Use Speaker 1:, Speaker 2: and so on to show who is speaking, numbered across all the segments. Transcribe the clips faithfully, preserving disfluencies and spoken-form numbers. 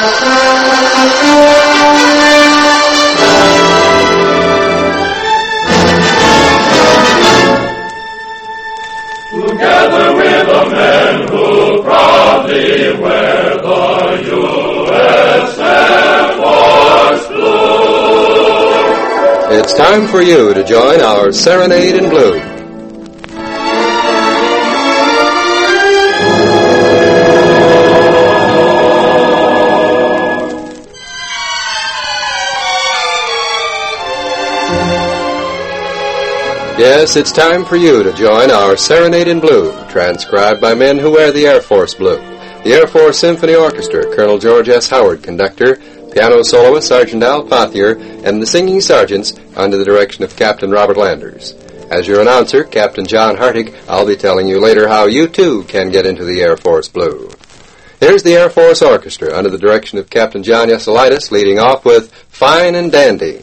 Speaker 1: Together with the men who proudly wear the U S Air Force blue.
Speaker 2: It's time for you to join our Serenade in Blue. Yes, it's time for you to join our Serenade in Blue, transcribed by men who wear the Air Force blue. The Air Force Symphony Orchestra, Colonel George S. Howard, conductor, piano soloist Sergeant Al Pothier, and the singing sergeants under the direction of Captain Robert Landers. As your announcer, Captain John Hartig, I'll be telling you later how you too can get into the Air Force blue. Here's the Air Force Orchestra under the direction of Captain John Yeselaitis, leading off with Fine and Dandy.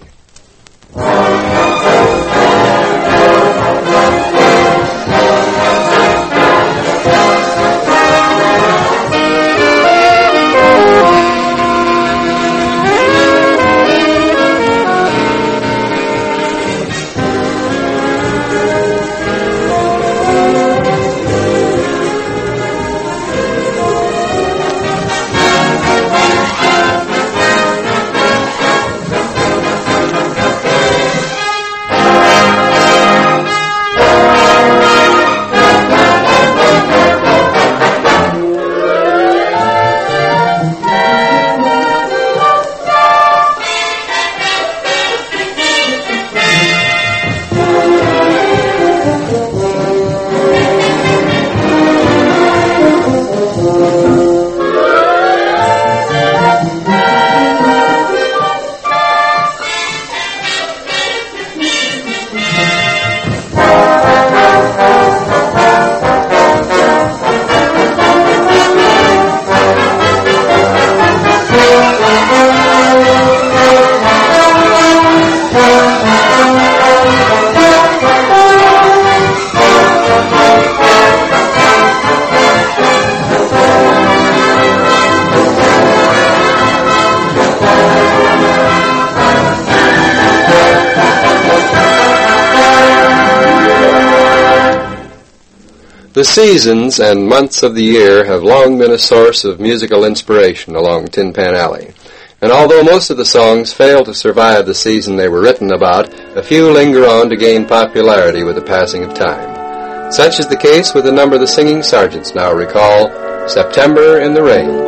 Speaker 2: The seasons and months of the year have long been a source of musical inspiration along Tin Pan Alley. And although most of the songs fail to survive the season they were written about, a few linger on to gain popularity with the passing of time. Such is the case with a number of the singing sergeants now recall September in the Rain.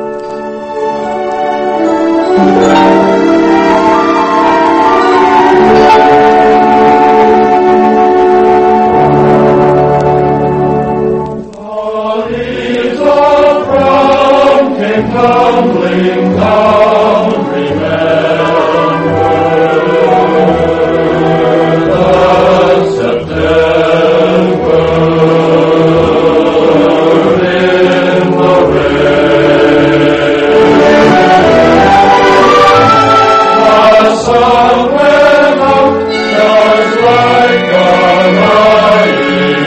Speaker 1: Tumbling down, remember the September in the rain. The sun went up just like a mighty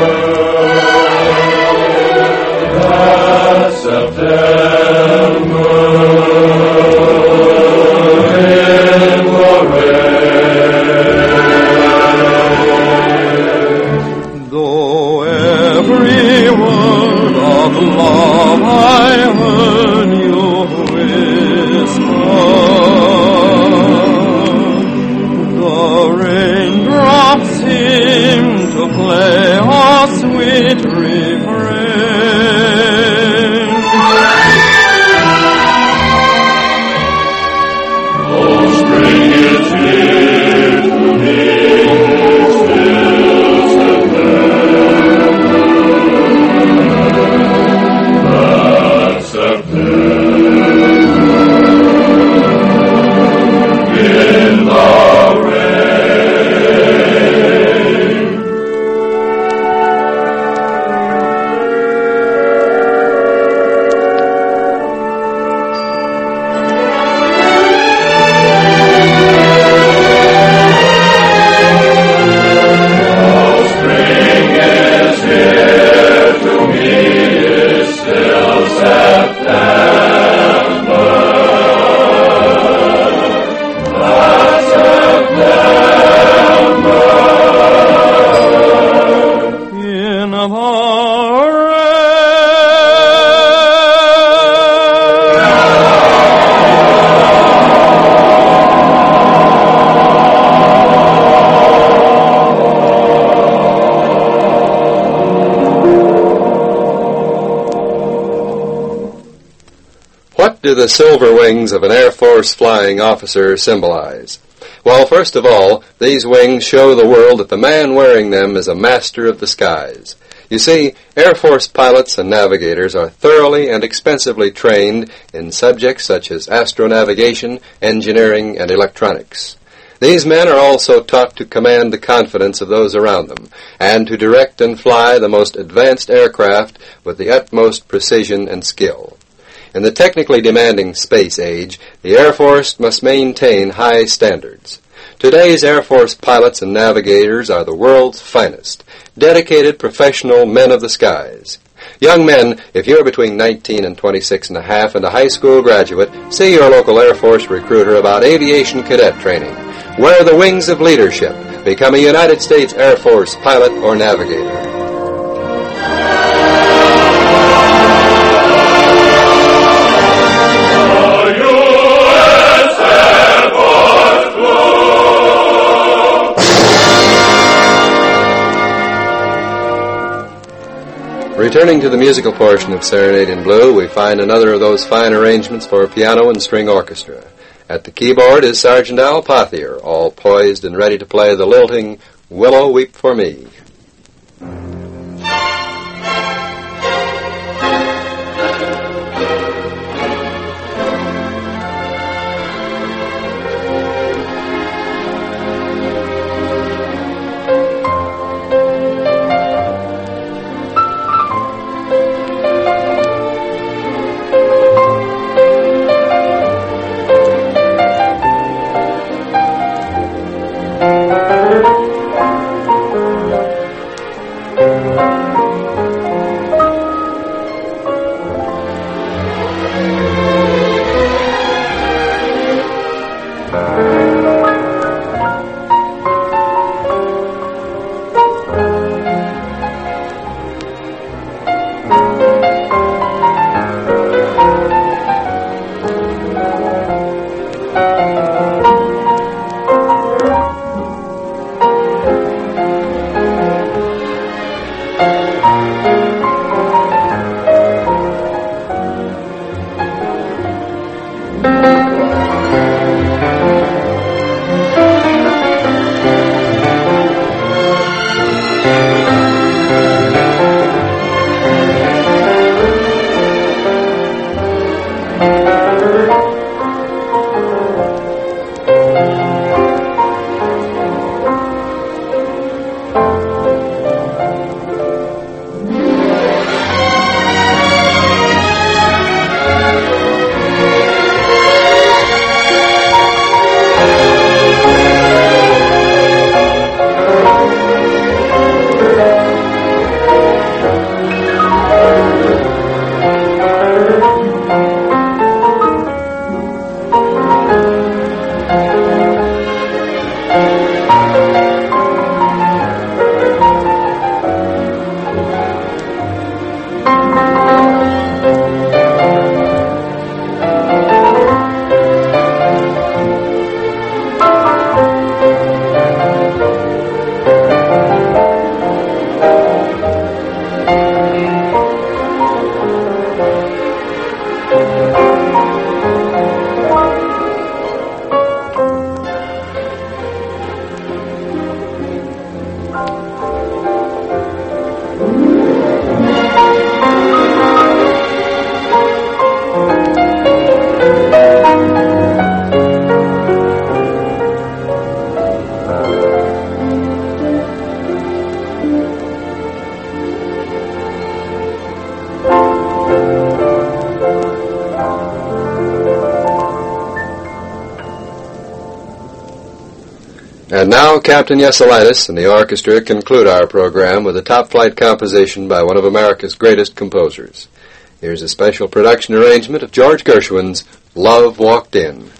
Speaker 1: ember. September
Speaker 2: What do the silver wings of an Air Force flying officer symbolize? Well, first of all, these wings show the world that the man wearing them is a master of the skies. You see, Air Force pilots and navigators are thoroughly and expensively trained in subjects such as astronavigation, engineering, and electronics. These men are also taught to command the confidence of those around them, and to direct and fly the most advanced aircraft with the utmost precision and skill. In the technically demanding space age, the Air Force must maintain high standards. Today's Air Force pilots and navigators are the world's finest, dedicated professional men of the skies. Young men, if you're between nineteen and twenty-six and a half and a high school graduate, see your local Air Force recruiter about aviation cadet training. Wear the wings of leadership. Become a United States Air Force pilot or navigator. Returning to the musical portion of Serenade in Blue, we find another of those fine arrangements for piano and string orchestra. At the keyboard is Sergeant Al Pothier, all poised and ready to play the lilting Willow Weep for Me. And now Captain Yeselitis and the orchestra conclude our program with a top-flight composition by one of America's greatest composers. Here's a special production arrangement of George Gershwin's Love Walked In.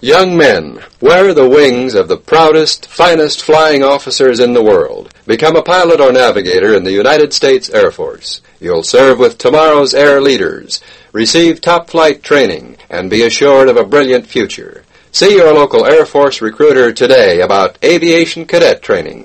Speaker 2: Young men, wear the wings of the proudest, finest flying officers in the world. Become a pilot or navigator in the United States Air Force. You'll serve with tomorrow's air leaders, receive top flight training, and be assured of a brilliant future. See your local Air Force recruiter today about aviation cadet training.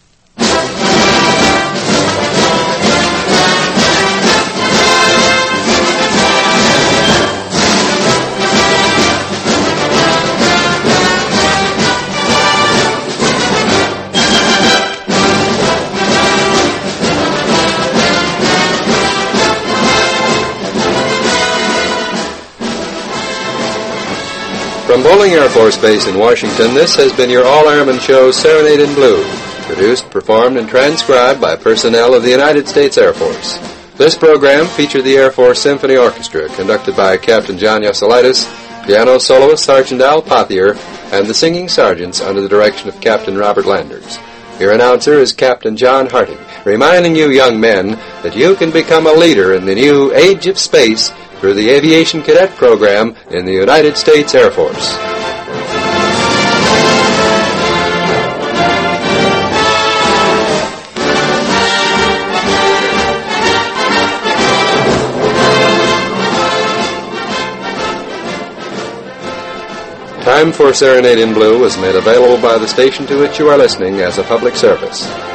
Speaker 2: From Bowling Air Force Base in Washington, this has been your All-Airman Show, Serenade in Blue, produced, performed, and transcribed by personnel of the United States Air Force. This program featured the Air Force Symphony Orchestra, conducted by Captain John Yasolitis, piano soloist Sergeant Al Pothier, and the singing sergeants under the direction of Captain Robert Landers. Your announcer is Captain John Harting, reminding you young men that you can become a leader in the new age of space through the Aviation Cadet Program in the United States Air Force. Time for Serenade in Blue was made available by the station to which you are listening as a public service.